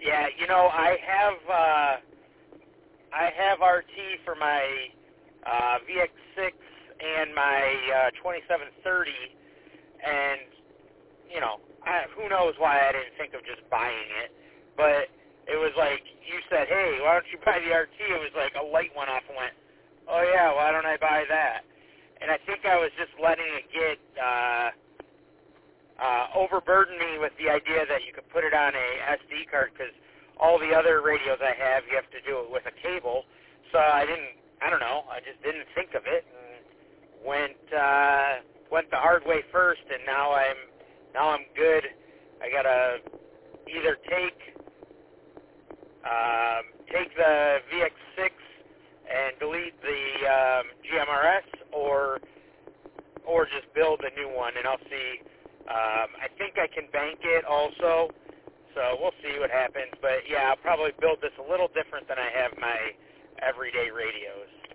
Yeah, you know, I have RT for my VX6 and my 2730, and you know, who knows why I didn't think of just buying it, but it was like you said, hey, why don't you buy the RT? It was like a light went off and went, oh yeah, why don't I buy that? And I think I was just letting it get overburden me with the idea that you could put it on a SD card, because all the other radios I have, you have to do it with a cable. So I don't know, I just didn't think of it, and went the hard way first, and now I'm good. I gotta either take the VX6 and delete the GMRS, or just build a new one, and I'll see. I think I can bank it also, so we'll see what happens. But yeah, I'll probably build this a little different than I have my everyday radios.